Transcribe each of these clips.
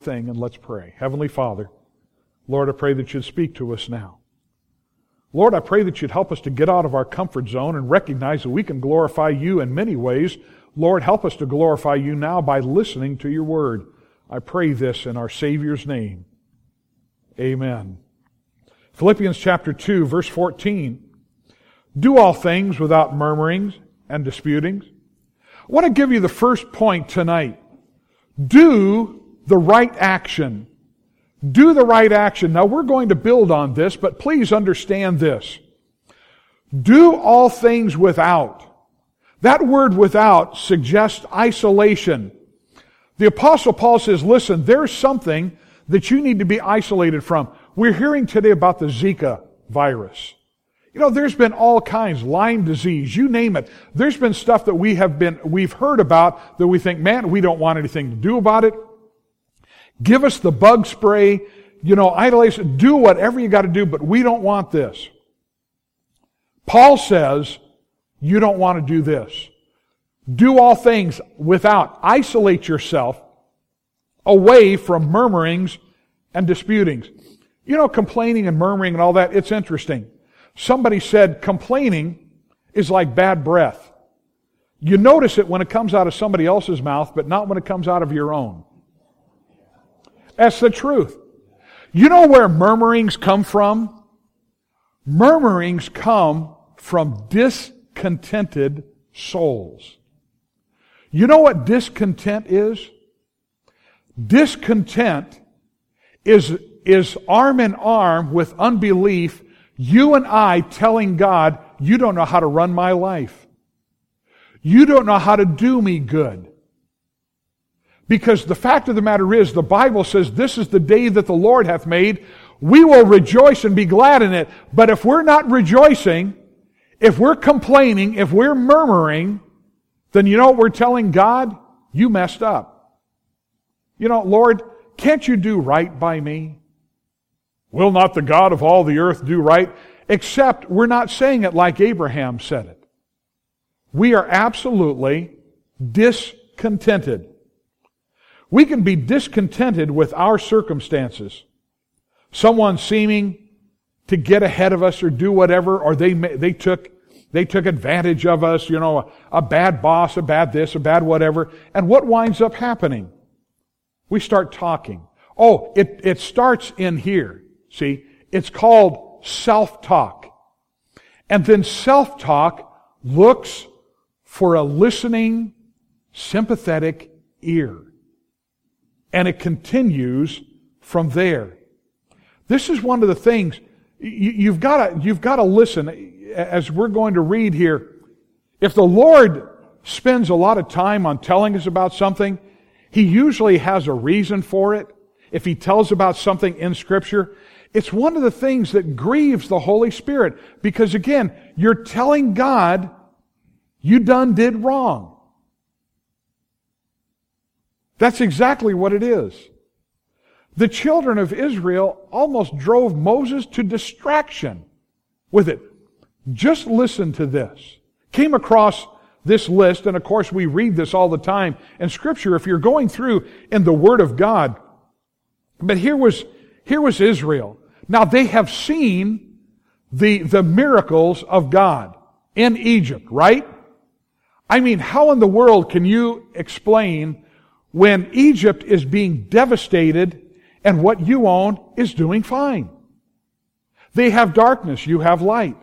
thing, and let's pray. Heavenly Father, Lord, I pray that you'd speak to us now. Lord, I pray that you'd help us to get out of our comfort zone and recognize that we can glorify you in many ways. Lord, help us to glorify you now by listening to your word. I pray this in our Savior's name. Amen. Philippians chapter 2, verse 14. Do all things without murmurings and disputings. I want to give you the first point tonight. Do the right action. Do the right action. Now we're going to build on this, but please understand this. Do all things without. That word without suggests isolation. The Apostle Paul says, listen, there's something that you need to be isolated from. We're hearing today about the Zika virus. You know, there's been all kinds, Lyme disease, you name it. There's been stuff that we've heard about that we think, man, we don't want anything to do about it. Give us the bug spray, isolation, do whatever you got to do, but we don't want this. Paul says, you don't want to do this. Do all things without. Isolate yourself away from murmurings and disputings. Complaining and murmuring and all that, it's interesting. Somebody said complaining is like bad breath. You notice it when it comes out of somebody else's mouth, but not when it comes out of your own. That's the truth. You know where murmurings come from? Murmurings come from discontented souls. You know what discontent is? Discontent is arm in arm with unbelief. You and I telling God, you don't know how to run my life. You don't know how to do me good. Because the fact of the matter is, the Bible says, this is the day that the Lord hath made. We will rejoice and be glad in it. But if we're not rejoicing, if we're complaining, if we're murmuring, then you know what we're telling God? You messed up. Lord, can't you do right by me? Will not the God of all the earth do right? Except we're not saying it like Abraham said it. We are absolutely discontented. We can be discontented with our circumstances. Someone seeming to get ahead of us or do whatever, or they took advantage of us, a bad boss, a bad this, a bad whatever. And what winds up happening? We start talking. Oh, it starts in here. See, it's called self-talk. And then self-talk looks for a listening, sympathetic ear. And it continues from there. This is one of the things, you've got to listen. As we're going to read here, if the Lord spends a lot of time on telling us about something, He usually has a reason for it. If He tells about something in Scripture, it's one of the things that grieves the Holy Spirit. Because again, you're telling God, you did wrong. That's exactly what it is. The children of Israel almost drove Moses to distraction with it. Just listen to this. Came across this list, and of course we read this all the time in Scripture if you're going through in the Word of God. But here was Israel. Now they have seen the miracles of God in Egypt, right? I mean, how in the world can you explain when Egypt is being devastated and what you own is doing fine? They have darkness, you have light.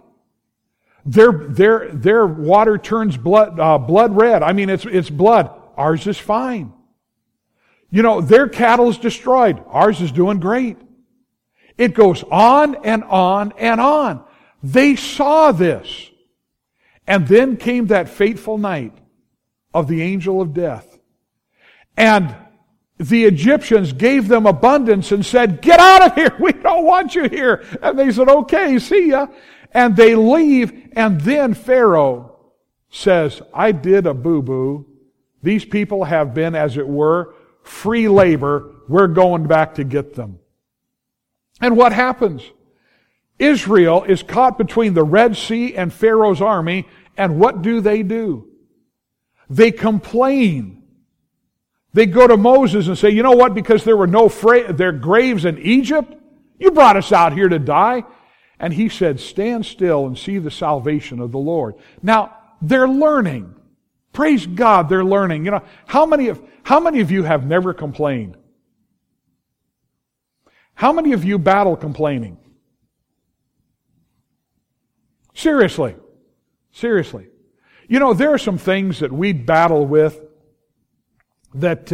Their water turns blood red. I mean, it's blood. Ours is fine. Their cattle is destroyed. Ours is doing great. It goes on and on and on. They saw this. And then came that fateful night of the angel of death. And the Egyptians gave them abundance and said, get out of here, we don't want you here. And they said, okay, see ya. And they leave, and then Pharaoh says, I did a boo-boo. These people have been, as it were, free labor. We're going back to get them. And what happens? Israel is caught between the Red Sea and Pharaoh's army, and what do? They complain. They go to Moses and say, you know what, because there were no their graves in Egypt, you brought us out here to die. And he said, stand still and see the salvation of the Lord. Now, they're learning. Praise God, they're learning. You know, how many of you have never complained? How many of you battle complaining? Seriously. Seriously. You know, there are some things that we battle with that,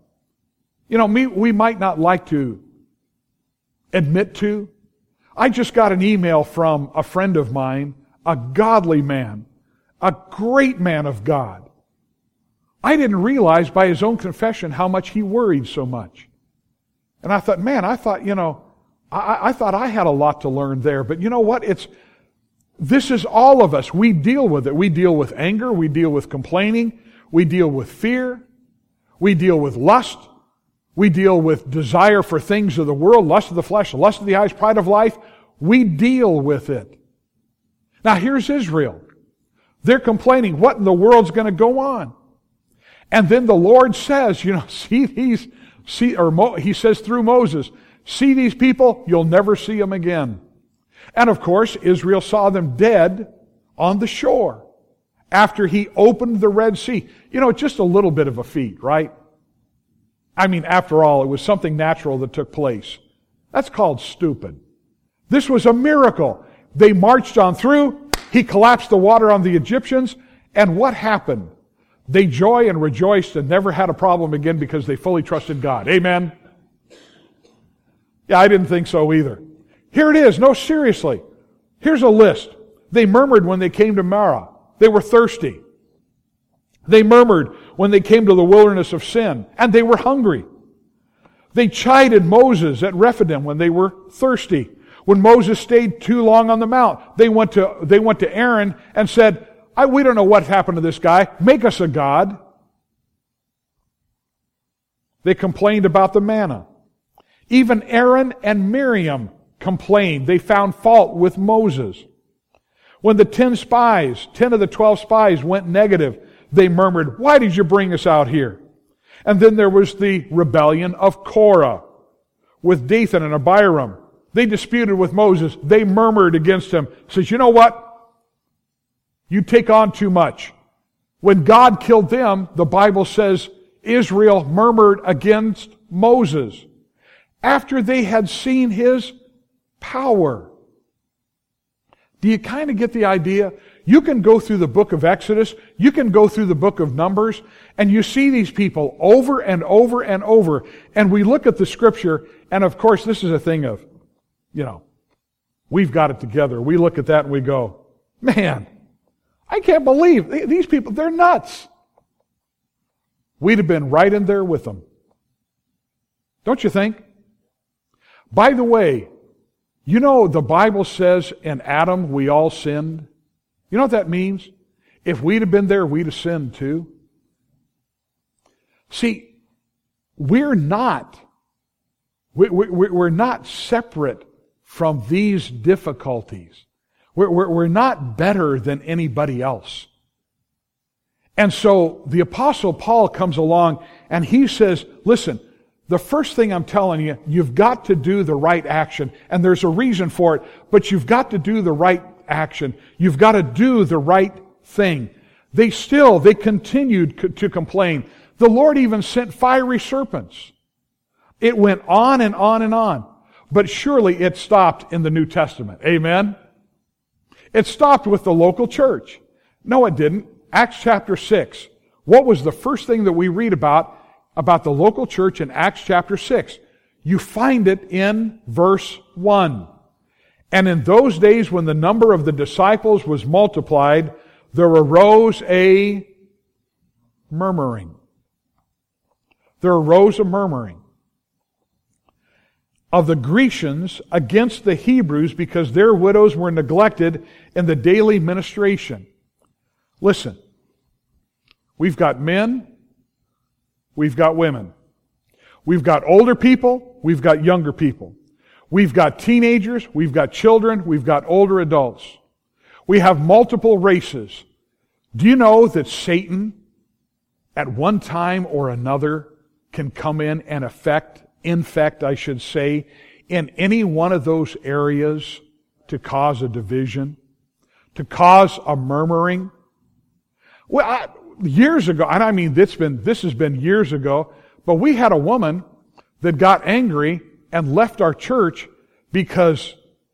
we might not like to admit to. I just got an email from a friend of mine, a godly man, a great man of God. I didn't realize by his own confession how much he worried so much. And I thought, I thought I had a lot to learn there. But you know what? This is all of us. We deal with it. We deal with anger. We deal with complaining. We deal with fear. We deal with lust. We deal with desire for things of the world, lust of the flesh, lust of the eyes, pride of life. We deal with it. Now here's Israel. They're complaining, what in the world's going to go on? And then the Lord says, he says through Moses, see these people, you'll never see them again. And of course, Israel saw them dead on the shore after he opened the Red Sea. Just a little bit of a feat, right? After all, it was something natural that took place. That's called stupid. This was a miracle. They marched on through. He collapsed the water on the Egyptians. And what happened? They joy and rejoiced and never had a problem again because they fully trusted God. Amen? Yeah, I didn't think so either. Here it is. No, seriously. Here's a list. They murmured when they came to Marah. They were thirsty. They murmured when they came to the wilderness of Sin, and they were hungry. They chided Moses at Rephidim when they were thirsty. When Moses stayed too long on the mount, they went to Aaron and said, we don't know what happened to this guy. Make us a god. They complained about the manna. Even Aaron and Miriam complained. They found fault with Moses. When the 10 of the 12 spies went negative, they murmured, why did you bring us out here? And then there was the rebellion of Korah with Dathan and Abiram. They disputed with Moses. They murmured against him. Says, you know what? You take on too much. When God killed them, the Bible says Israel murmured against Moses after they had seen his power. Do you kind of get the idea? You can go through the book of Exodus, you can go through the book of Numbers, and you see these people over and over and over. And we look at the scripture, and of course this is a thing of, we've got it together. We look at that and we go, man, I can't believe these people, they're nuts. We'd have been right in there with them. Don't you think? By the way, the Bible says in Adam we all sinned. You know what that means? If we'd have been there, we'd have sinned too. See, we're not separate from these difficulties. We're not better than anybody else. And so the Apostle Paul comes along and he says, listen, the first thing I'm telling you, you've got to do the right action. And there's a reason for it, but you've got to do the right action. You've got to do the right thing. They continued to complain. The Lord even sent fiery serpents. It went on and on and on. But surely it stopped in the New Testament. Amen? It stopped with the local church. No, it didn't. Acts chapter 6. What was the first thing that we read about the local church in Acts chapter 6? You find it in verse 1. And in those days when the number of the disciples was multiplied, there arose a murmuring. There arose a murmuring of the Grecians against the Hebrews because their widows were neglected in the daily ministration. Listen, we've got men, we've got women. We've got older people, we've got younger people. We've got teenagers, we've got children, we've got older adults. We have multiple races. Do you know that Satan, at one time or another, can come in and infect, I should say, in any one of those areas to cause a division, to cause a murmuring. Well, years ago, and I mean this has been years ago, but we had a woman that got angry and left our church because,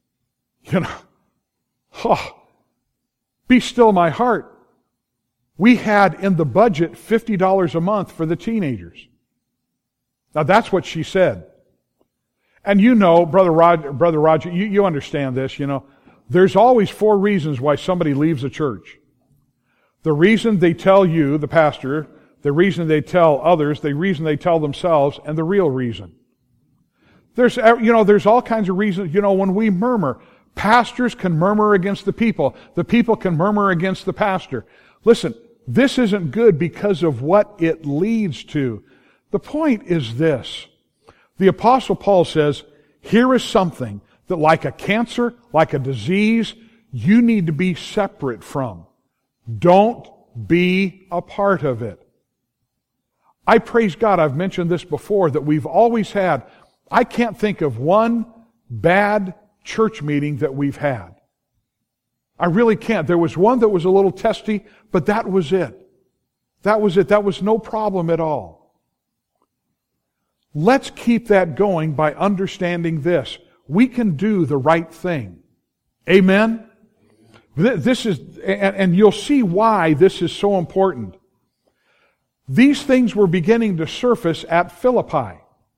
be still my heart. We had in the budget $50 a month for the teenagers. Now that's what she said. And Brother Roger, you understand this, There's always 4 reasons why somebody leaves a church. The reason they tell you, the pastor, the reason they tell others, the reason they tell themselves, and the real reason. There's all kinds of reasons. When we murmur, pastors can murmur against the people. The people can murmur against the pastor. Listen, this isn't good because of what it leads to. The point is this. The Apostle Paul says, here is something that like a cancer, like a disease, you need to be separate from. Don't be a part of it. I praise God, I've mentioned this before, that we've always had, I can't think of one bad church meeting that we've had. I really can't. There was one that was a little testy, but that was it. That was it. That was no problem at all. Let's keep that going by understanding this. We can do the right thing. Amen? This is, and you'll see why this is so important. These things were beginning to surface at Philippi.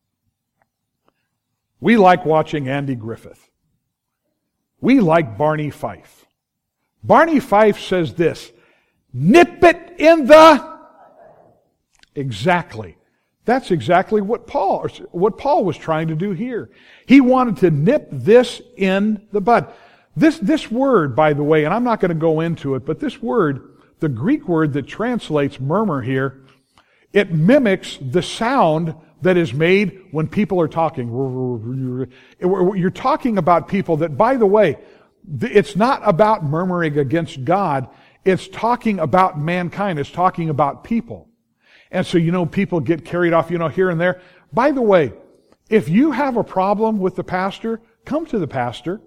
We like watching Andy Griffith. We like Barney Fife. Barney Fife says this, nip it in the... Exactly. That's exactly what Paul was trying to do here. He wanted to nip this in the bud. This word, by the way, and I'm not going to go into it, but this word, the Greek word that translates murmur here, it mimics the sound that is made when people are talking. You're talking about people that, by the way, it's not about murmuring against God. It's talking about mankind. It's talking about people. And so, people get carried off, here and there. By the way, if you have a problem with the pastor, come to the pastor.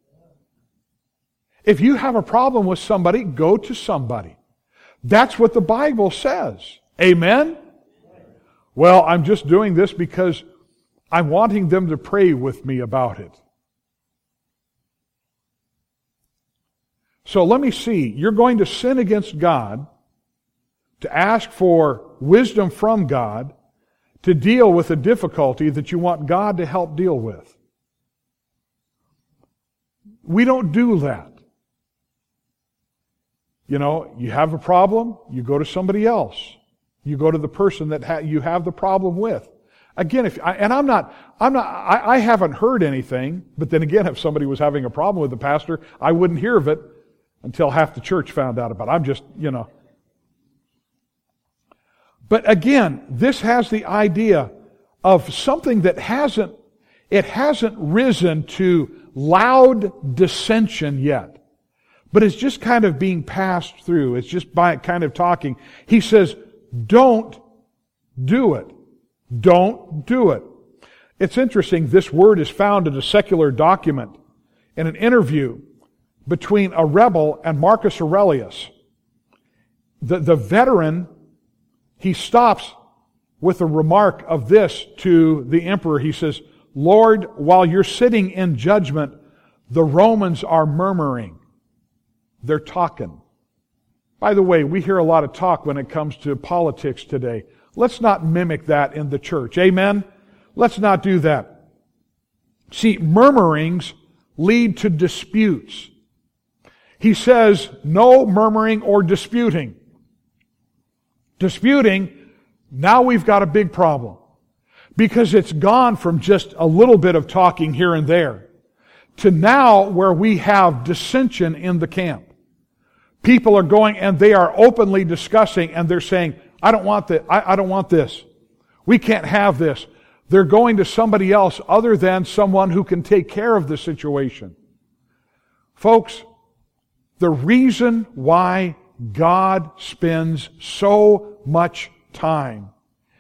If you have a problem with somebody, go to somebody. That's what the Bible says. Amen? Well, I'm just doing this because I'm wanting them to pray with me about it. So let me see. You're going to sin against God, to ask for wisdom from God, to deal with a difficulty that you want God to help deal with. We don't do that. You have a problem, you go to somebody else. You go to the person that you have the problem with. Again, I haven't heard anything, but then again, if somebody was having a problem with the pastor, I wouldn't hear of it until half the church found out about it. I'm just. But again, this has the idea of something that hasn't risen to loud dissension yet. But it's just kind of being passed through. It's just by kind of talking. He says, don't do it. Don't do it. It's interesting, this word is found in a secular document in an interview between a rebel and Marcus Aurelius. The veteran, he stops with a remark of this to the emperor. He says, Lord, while you're sitting in judgment, the Romans are murmuring. They're talking. By the way, we hear a lot of talk when it comes to politics today. Let's not mimic that in the church. Amen? Let's not do that. See, murmurings lead to disputes. He says, no murmuring or disputing. Disputing, now we've got a big problem. Because it's gone from just a little bit of talking here and there to now where we have dissension in the camp. People are going and they are openly discussing and they're saying, I don't want that. I don't want this. We can't have this. They're going to somebody else other than someone who can take care of the situation. Folks, the reason why God spends so much time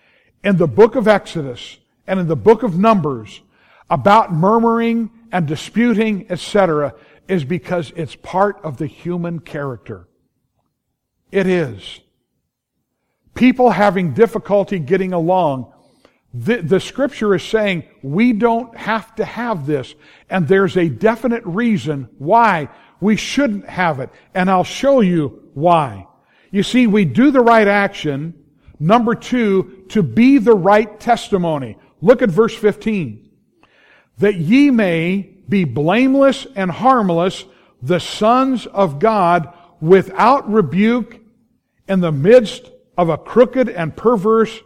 in the book of Exodus and in the book of Numbers about murmuring and disputing, etc., is because it's part of the human character. It is. People having difficulty getting along. The Scripture is saying we don't have to have this, and there's a definite reason why we shouldn't have it, and I'll show you why. You see, we do the right action. Number 2, to be the right testimony. Look at verse 15. That ye may be blameless and harmless, the sons of God, without rebuke, in the midst of a crooked and perverse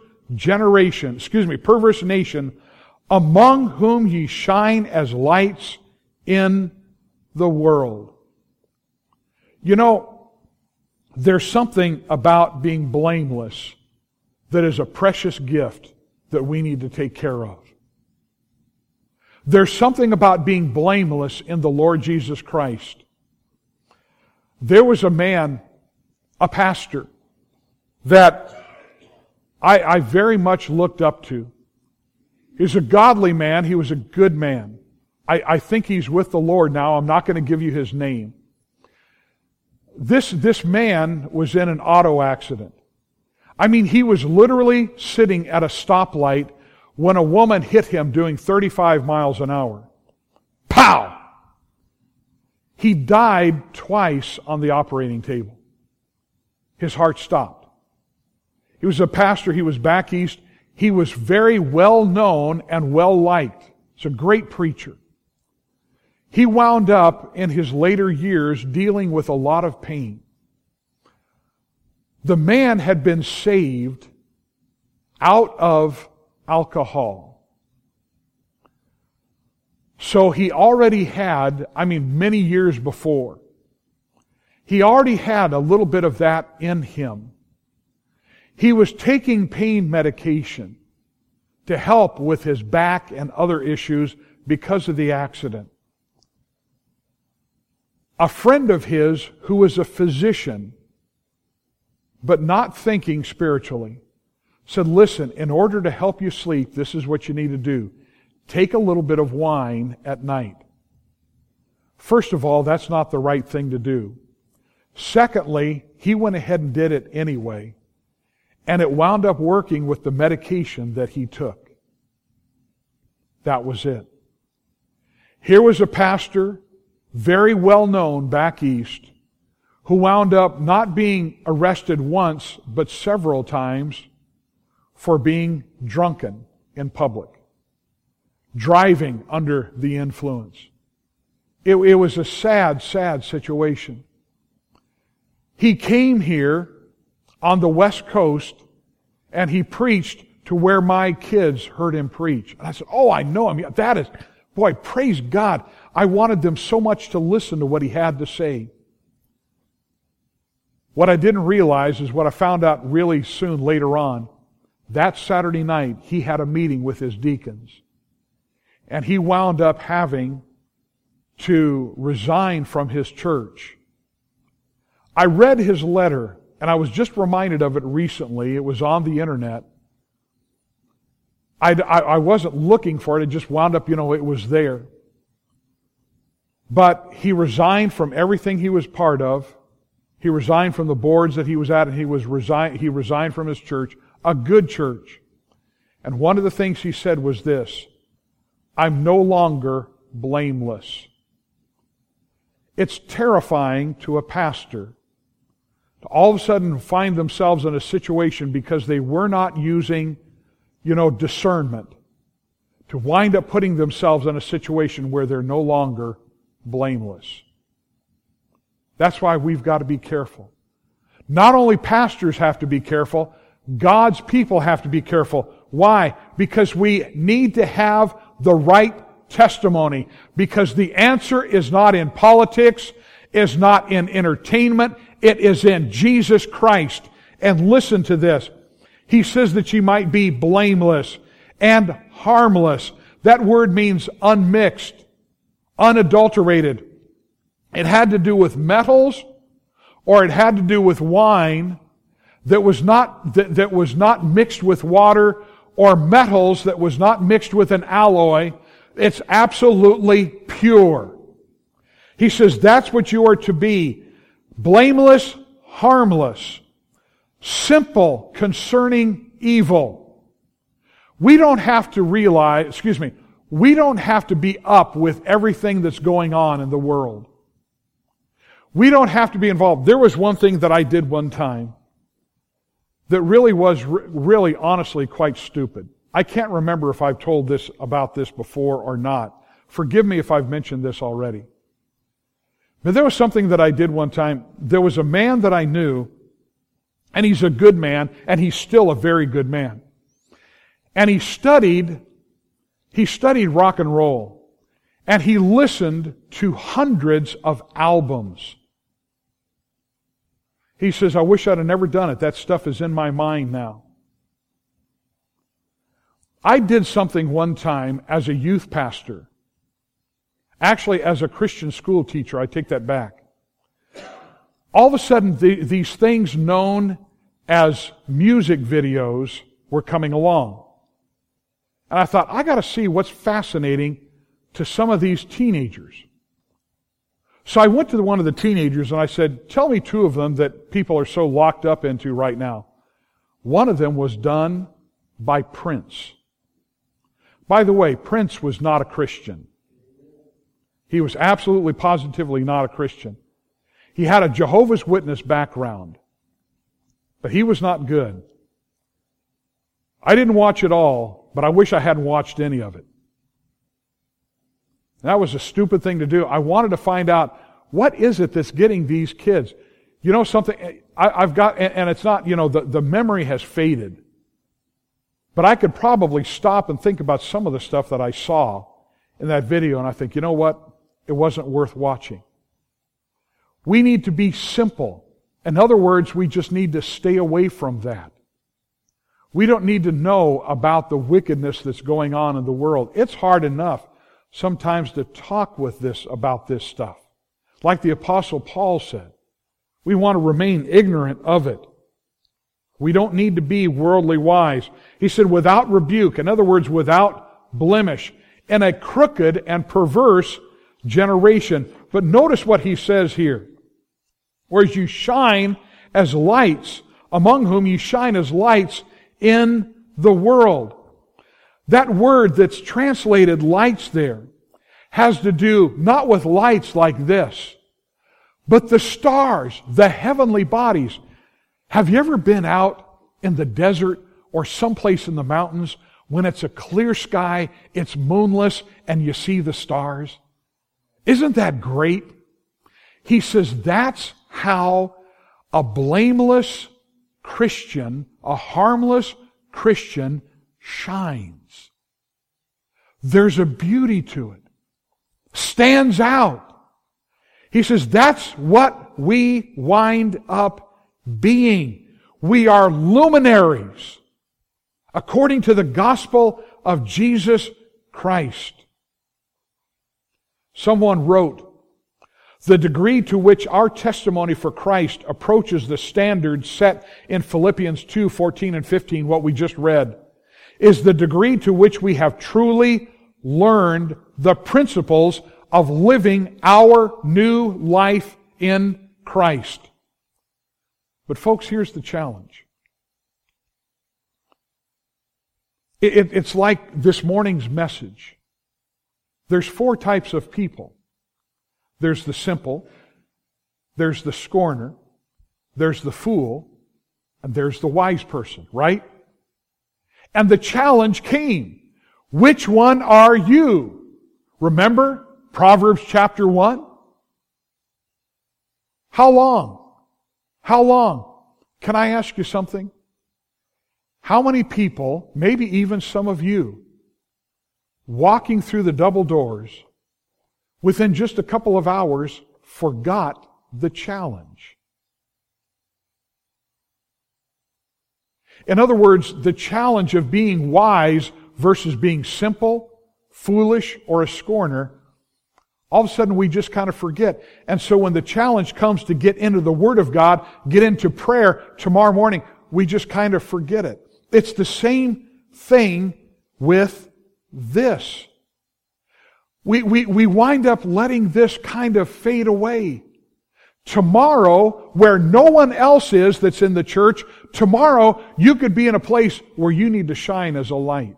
nation, among whom ye shine as lights in the world. You know, there's something about being blameless that is a precious gift that we need to take care of. There's something about being blameless in the Lord Jesus Christ. There was a man, a pastor, that I very much looked up to. He was a godly man. He was a good man. I think he's with the Lord now. I'm not going to give you his name. This man was in an auto accident. I mean, he was literally sitting at a stoplight when a woman hit him doing 35 miles an hour. Pow! He died twice on the operating table. His heart stopped. He was a pastor. He was back east. He was very well known and well liked. He's a great preacher. He wound up in his later years dealing with a lot of pain. The man had been saved out of alcohol. So he already had, many years before, he already had a little bit of that in him. He was taking pain medication to help with his back and other issues because of the accident. A friend of his who was a physician, but not thinking spiritually, said, listen, in order to help you sleep, this is what you need to do. Take a little bit of wine at night. First of all, that's not the right thing to do. Secondly, he went ahead and did it anyway. And it wound up working with the medication that he took. That was it. Here was a pastor, very well known back east, who wound up not being arrested once, but several times for being drunken in public, driving under the influence. It was a sad, sad situation. He came here on the West Coast, and he preached to where my kids heard him preach. And I said, oh, I know him. That is, boy, praise God. I wanted them so much to listen to what he had to say. What I didn't realize is what I found out really soon later on. That Saturday night, he had a meeting with his deacons. And he wound up having to resign from his church. I read his letter, and I was just reminded of it recently. It was on the internet. I wasn't looking for it. It just wound up, it was there. But he resigned from everything he was part of. He resigned from the boards that he was at, and he resigned from his church, a good church. And one of the things he said was this: I'm no longer blameless. It's terrifying to a pastor to all of a sudden find themselves in a situation because they were not using, discernment, to wind up putting themselves in a situation where they're no longer blameless. That's why we've got to be careful. Not only pastors have to be careful, God's people have to be careful. Why? Because we need to have the right testimony. Because the answer is not in politics, is not in entertainment, it is in Jesus Christ. And listen to this. He says that ye might be blameless and harmless. That word means unmixed, unadulterated. It had to do with metals, or it had to do with wine that was not mixed with water or metals that was not mixed with an alloy. It's absolutely pure. He says that's what you are to be. Blameless, harmless, simple concerning evil. We don't have to we don't have to be up with everything that's going on in the world. We don't have to be involved. There was one thing that I did one time that really was honestly quite stupid. I can't remember if I've told about this before or not. Forgive me if I've mentioned this already. But there was something that I did one time. There was a man that I knew, and he's a good man, and he's still a very good man. And he studied rock and roll, and he listened to hundreds of albums. He says, I wish I'd have never done it. That stuff is in my mind now. I did something one time as a youth pastor. Actually, as a Christian school teacher, I take that back. All of a sudden, these things known as music videos were coming along. And I thought, I got to see what's fascinating to some of these teenagers. So I went to one of the teenagers and I said, tell me two of them that people are so locked up into right now. One of them was done by Prince. By the way, Prince was not a Christian. He was absolutely, positively not a Christian. He had a Jehovah's Witness background. But he was not good. I didn't watch it all, but I wish I hadn't watched any of it. That was a stupid thing to do. I wanted to find out, what is it that's getting these kids? You know something, I've got, and it's not, the memory has faded. But I could probably stop and think about some of the stuff that I saw in that video, and I think, you know what? It wasn't worth watching. We need to be simple. In other words, we just need to stay away from that. We don't need to know about the wickedness that's going on in the world. It's hard enough sometimes to talk about this stuff. Like the Apostle Paul said, we want to remain ignorant of it. We don't need to be worldly wise. He said, without rebuke, in other words, without blemish, in a crooked and perverse generation. But notice what he says here. Whereas you shine as lights, among whom you shine as lights in the world. That word that's translated lights there has to do not with lights like this, but the stars, the heavenly bodies. Have you ever been out in the desert or someplace in the mountains when it's a clear sky, it's moonless, and you see the stars? Isn't that great? He says that's how a blameless Christian, a harmless Christian shines. There's a beauty to it. Stands out. He says that's what we wind up being. We are luminaries according to the gospel of Jesus Christ. Someone wrote, the degree to which our testimony for Christ approaches the standard set in Philippians 2:14 and 15, what we just read, is the degree to which we have truly learned the principles of living our new life in Christ. But folks, here's the challenge. It's like this morning's message. There's 4 types of people. There's the simple, there's the scorner, there's the fool, and there's the wise person, right? And the challenge came. Which one are you? Remember Proverbs chapter 1? How long? How long? Can I ask you something? How many people, maybe even some of you, walking through the double doors, within just a couple of hours, forgot the challenge? In other words, the challenge of being wise versus being simple, foolish, or a scorner, all of a sudden we just kind of forget. And so when the challenge comes to get into the Word of God, get into prayer tomorrow morning, we just kind of forget it. It's the same thing with this. We wind up letting this kind of fade away. Tomorrow, where no one else is that's in the church, tomorrow you could be in a place where you need to shine as a light.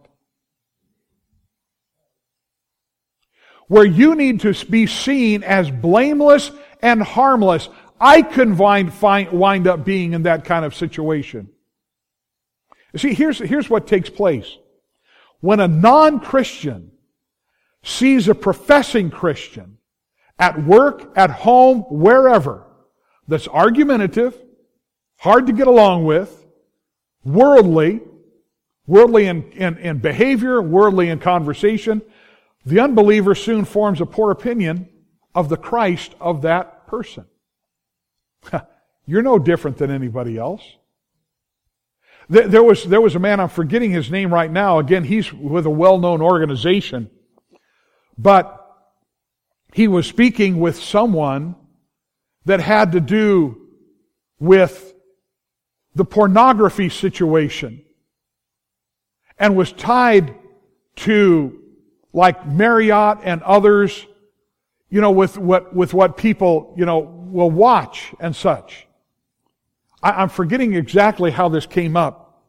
Where you need to be seen as blameless and harmless. I couldn't wind up being in that kind of situation. You see, here's what takes place. When a non-Christian sees a professing Christian at work, at home, wherever, that's argumentative, hard to get along with, worldly in behavior, worldly in conversation, the unbeliever soon forms a poor opinion of the Christ of that person. You're no different than anybody else. There was a man, I'm forgetting his name right now. Again, he's with a well-known organization. But he was speaking with someone that had to do with the pornography situation and was tied to, like Marriott and others, with what people, will watch and such. I'm forgetting exactly how this came up.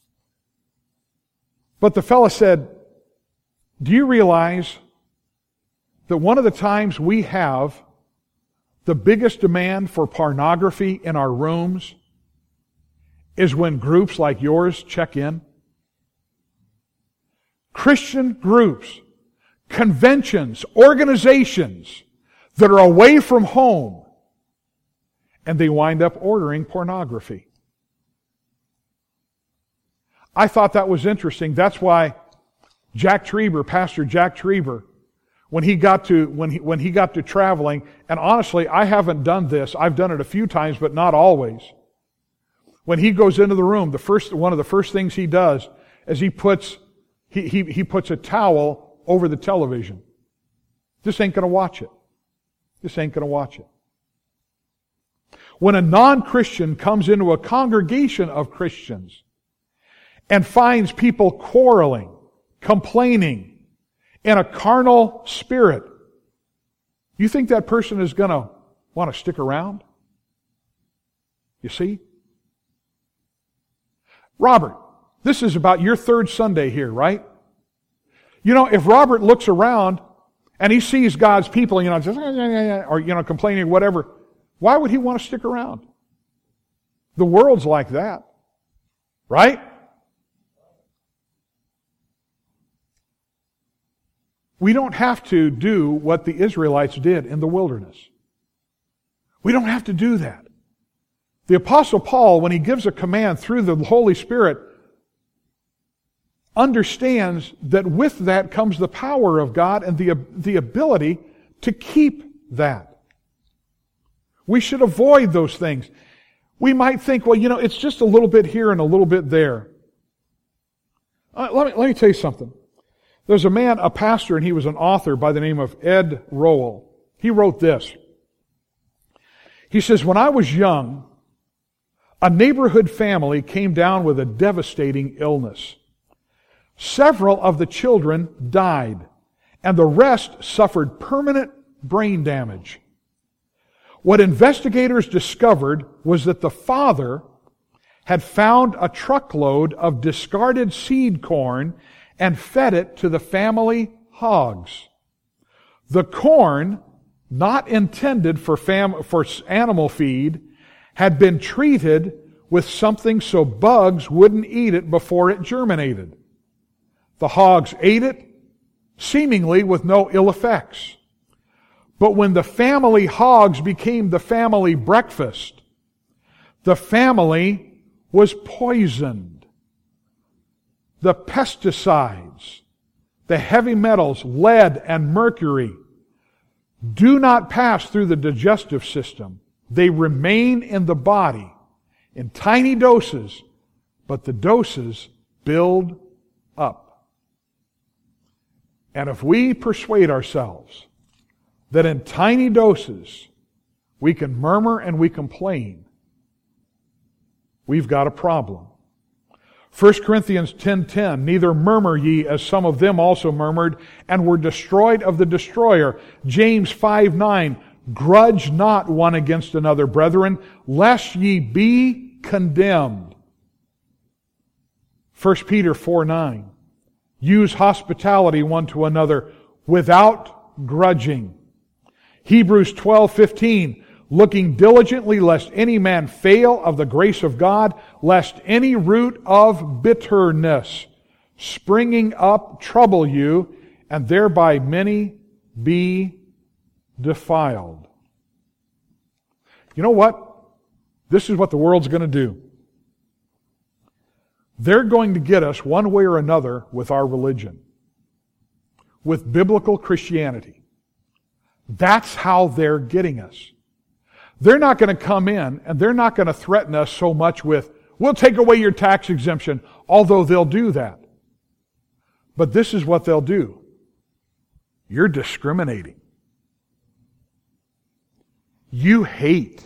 But the fellow said, do you realize that one of the times we have the biggest demand for pornography in our rooms is when groups like yours check in? Christian groups, conventions, organizations that are away from home, and they wind up ordering pornography. I thought that was interesting. That's why Pastor Jack Trieber, when he got to traveling, and honestly, I haven't done this. I've done it a few times, but not always. When he goes into the room, one of the first things he does is he puts a towel over the television. Just ain't going to watch it. Just ain't going to watch it. When a non-Christian comes into a congregation of Christians and finds people quarreling, complaining, in a carnal spirit, you think that person is going to want to stick around? You see? Robert, this is about your third Sunday here, right? If Robert looks around and he sees God's people, just, or, complaining or whatever, why would he want to stick around? The world's like that. Right? We don't have to do what the Israelites did in the wilderness. We don't have to do that. The Apostle Paul, when he gives a command through the Holy Spirit, understands that with that comes the power of God and the ability to keep that. We should avoid those things. We might think, it's just a little bit here and a little bit there. Let me tell you something. There's a pastor, and he was an author by the name of Ed Rowell. He wrote this. He says, when I was young, a neighborhood family came down with a devastating illness. Several of the children died, and the rest suffered permanent brain damage. What investigators discovered was that the father had found a truckload of discarded seed corn and fed it to the family hogs. The corn, not intended for animal feed, had been treated with something so bugs wouldn't eat it before it germinated. The hogs ate it, seemingly with no ill effects. But when the family hogs became the family breakfast, the family was poisoned. The pesticides, the heavy metals, lead and mercury, do not pass through the digestive system. They remain in the body in tiny doses, but the doses build up. And if we persuade ourselves that in tiny doses we can murmur and we complain, we've got a problem. 1 Corinthians 10:10, neither murmur ye as some of them also murmured and were destroyed of the destroyer. James 5:9, grudge not one against another, brethren, lest ye be condemned. 1 Peter 4:9, use hospitality one to another without grudging. Hebrews 12:15, looking diligently lest any man fail of the grace of God, lest any root of bitterness springing up trouble you, and thereby many be defiled. You know what? This is what the world's going to do. They're going to get us one way or another with our religion, with biblical Christianity. That's how they're getting us. They're not going to come in and they're not going to threaten us so much with, we'll take away your tax exemption, although they'll do that. But this is what they'll do. You're discriminating. You hate.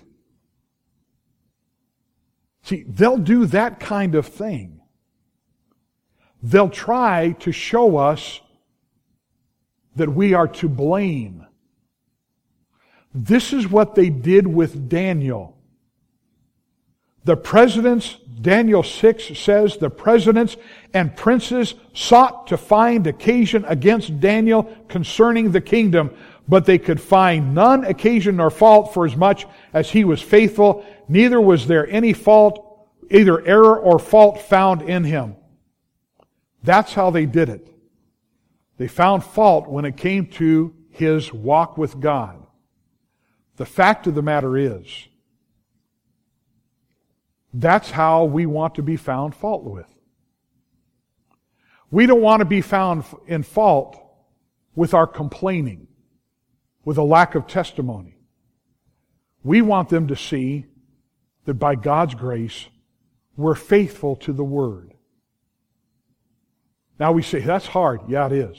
See, they'll do that kind of thing. They'll try to show us that we are to blame. This is what they did with Daniel. The presidents, Daniel 6 says, the presidents and princes sought to find occasion against Daniel concerning the kingdom, but they could find none occasion nor fault, for as much as he was faithful, neither was there any fault, either error or fault found in him. That's how they did it. They found fault when it came to his walk with God. The fact of the matter is, that's how we want to be found fault with. We don't want to be found in fault with our complaining, with a lack of testimony. We want them to see that by God's grace, we're faithful to the Word. Now we say, that's hard. Yeah, it is.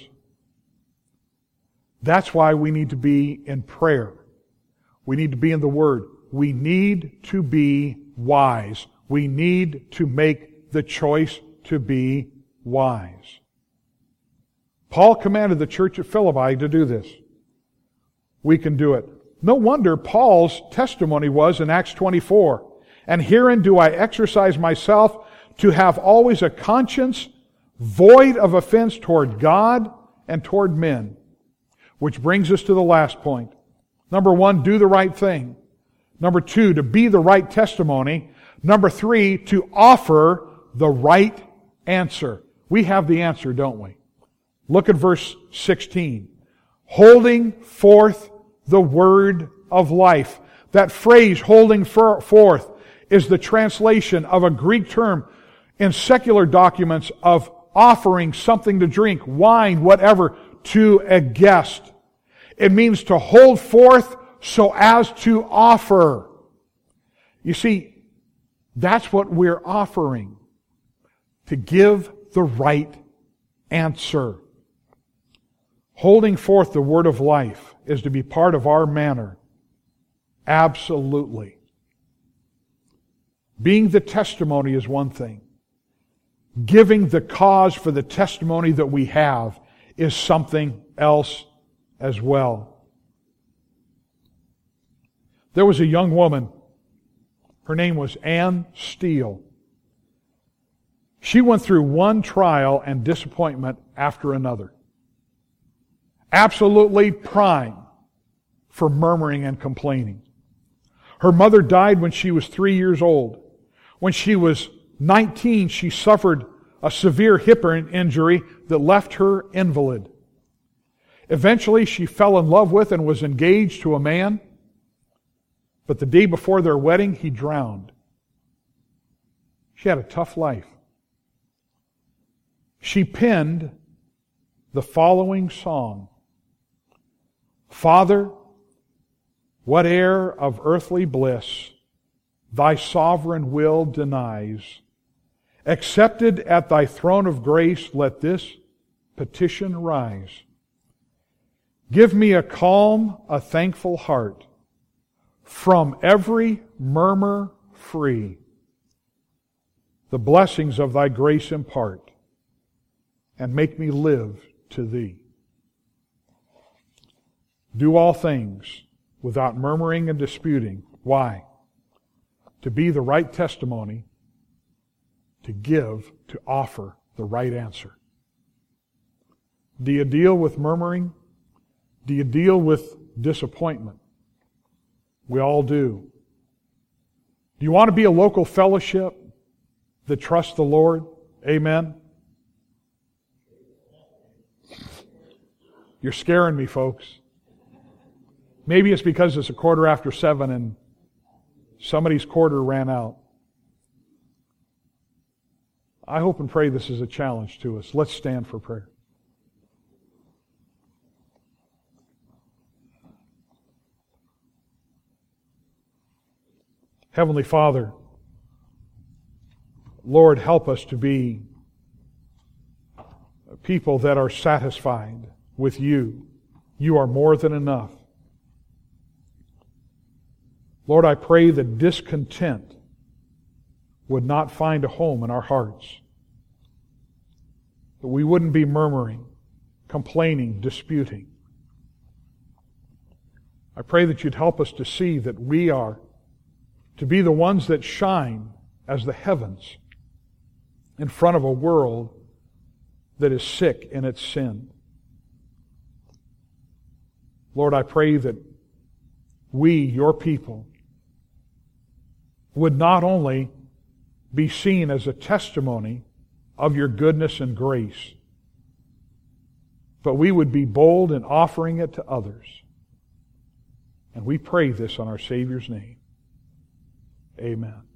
That's why we need to be in prayer. We need to be in the Word. We need to be wise. We need to make the choice to be wise. Paul commanded the church at Philippi to do this. We can do it. No wonder Paul's testimony was in Acts 24, and herein do I exercise myself to have always a conscience void of offense toward God and toward men. Which brings us to the last point. Number 1, do the right thing. Number 2, to be the right testimony. Number 3, to offer the right answer. We have the answer, don't we? Look at verse 16. Holding forth the word of life. That phrase, holding forth, is the translation of a Greek term in secular documents of offering something to drink, wine, whatever, to a guest. It means to hold forth so as to offer. You see, that's what we're offering. To give the right answer. Holding forth the word of life is to be part of our manner. Absolutely. Being the testimony is one thing. Giving the cause for the testimony that we have is something else as well. There was a young woman. Her name was Anne Steele. She went through one trial and disappointment after another. Absolutely prime for murmuring and complaining. Her mother died when she was 3 years old. When she was 19, she suffered a severe hip injury that left her invalid. Eventually, she fell in love with and was engaged to a man, but the day before their wedding, he drowned. She had a tough life. She penned the following song. Father, whate'er of earthly bliss Thy sovereign will denies, accepted at Thy throne of grace, let this petition rise. Give me a calm, a thankful heart, from every murmur free. the blessings of Thy grace impart, and make me live to Thee. Do all things without murmuring and disputing. Why? To be the right testimony, to give, to offer the right answer. Do you deal with murmuring? Do you deal with disappointment? We all do. Do you want to be a local fellowship that trusts the Lord? Amen. You're scaring me, folks. Maybe it's because it's 7:15 and somebody's quarter ran out. I hope and pray this is a challenge to us. Let's stand for prayer. Heavenly Father, Lord, help us to be people that are satisfied with You. You are more than enough. Lord, I pray that discontent would not find a home in our hearts. That we wouldn't be murmuring, complaining, disputing. I pray that You'd help us to see that we are to be the ones that shine as the heavens in front of a world that is sick in its sin. Lord, I pray that we, Your people, would not only be seen as a testimony of Your goodness and grace, but we would be bold in offering it to others. And we pray this in our Savior's name. Amen.